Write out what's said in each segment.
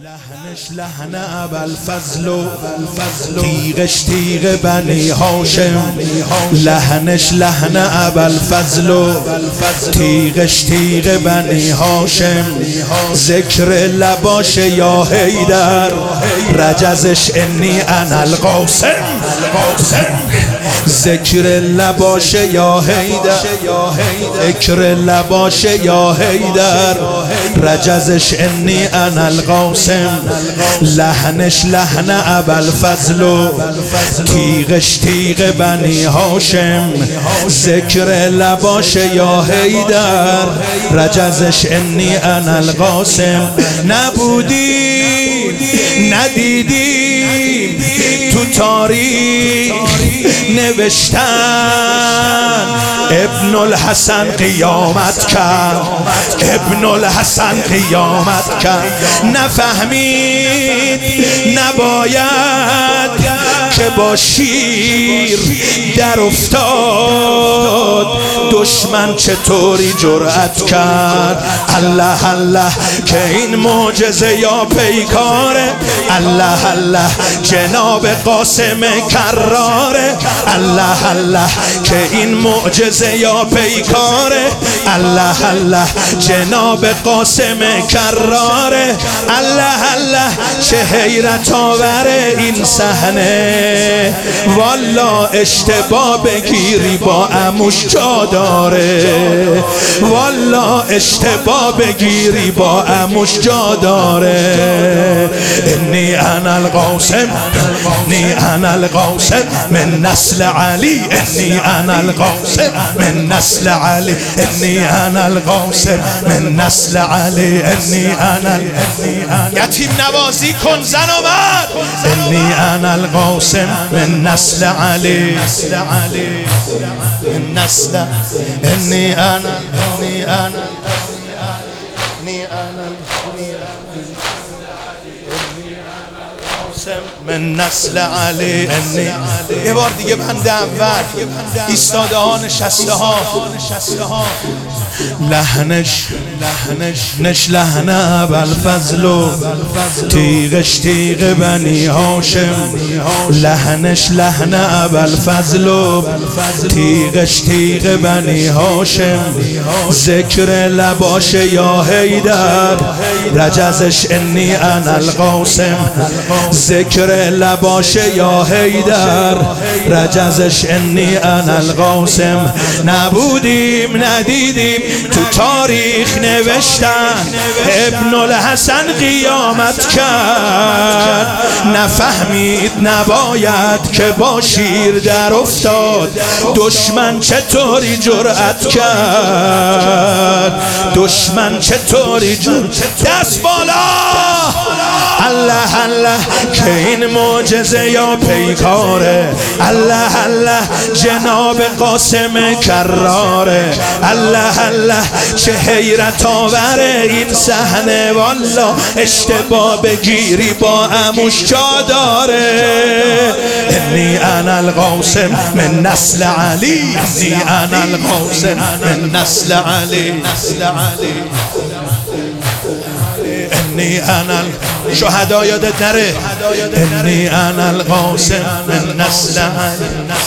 لحنش لحن ابوالفضل، تیغش تیغ بنی هاشم. لحنش لحن ابوالفضل، تیغش تیغ بنی هاشم. ذکر لباش یا حیدر، رجزش انی انا القاسم. ذکر لباش یا حیدر، ذکر لباش یا حیدر، رجزش انی انا القاسم. لحنش لحن ابوالفضل، تیغش تیغ بنی هاشم. ذکر لباش یا حیدر، رجزش انی انا القاسم. نبودیم ندیدیم تو تاریخ نوشتن ابن الحسن قیامت کرد، ابن الحسن قیامت کرد. نفهمید نباید که با شیر در افتاد، دشمن چطوری جرأت کرد. الله الله که این معجزه یا پیکاره، الله الله جناب قاسم کراره. الله الله که این معجزه یا پیکاره، الله الله جناب قاسم کراره. الله الله چه حیرت آوره این صحنه، والا اشتباه بگیری با عموش جا داره، والا اشتباه بگیری با عموش جا داره. انی انا القاسم، انی انا القاسم من نسل علی، انی انا القاسم من نسل علی، انی انا القاسم من نسل علی، انی انا. یتیم نوازی کن زن آمد. انی انا القاسم من نسل علی، من نسل. انی انا، انی انا، انی انا من نسل علی. یه بار دیگه بند اول ایستاده ها نشسته ها. لحنش نش لحن ابوالفضل، تیغش تیغ بنی هاشم. لحنش لحن ابوالفضل، تیغش تیغ بنی هاشم. ذکر لباش یا حیدر، رجزش انی انا القاسم. ذکر لباش یا حیدر، رجزش انی انا القاسم. نبودیم ندیدیم تو تاریخ نوشتن ابن الحسن قیامت کرد. نفهمید نباید که با شیر در افتاد، دشمن چطوری جرأت کرد، دشمن چطوری جرأت. دست بالا. الله الله که این معجزه یا پیکاره، الله الله جناب قاسم کراره. الله الله چه حیرت آوره این صحنه، والا اشتباه بگیری با عموش جا داره. انی انا القاسم من نسل علی، انی انا القاسم من نسل علی. انی انا شهدا یادت نره. انی انا القاسم من نسل علی.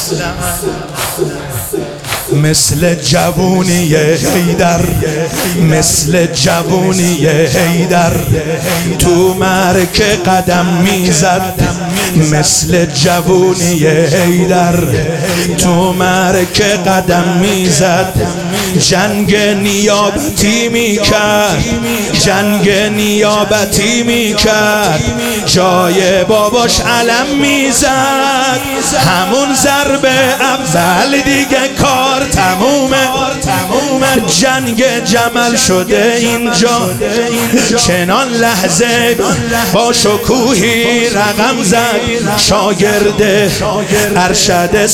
مثل جوونی حیدر، مثل جوونی حیدر تو مرک قدم میزد. مثل جوونی حیدر تو مرک قدم میزد. جنگ نیابتی میکرد، جنگ نیابتی میکرد. جای باباش علم میزد. همون ضرب اول دیگه کار تمومه. جنگ جمل شده اینجا، چنان لحظه با شکوهی رقم زد شاگرد ارشد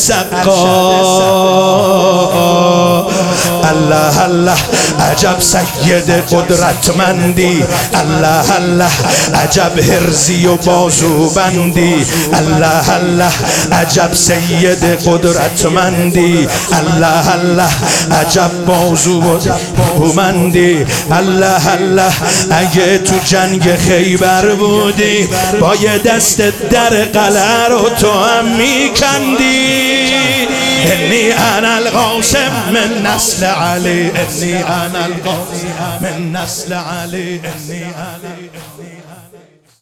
سقا. الله الله عجب سید قدرتمندی، الله الله عجب هرزی و بازوبندی، الله الله عجب سید قدرتمندی. قدرتمندی. الله الله عجب بازو و برومندی. الله الله اگه تو جنگ خیبر بودی با یه دست در قلعه رو تو هم میکندی. انی انا القاسم من نسل علی، انی انا القاسم من نسل علی، انی انا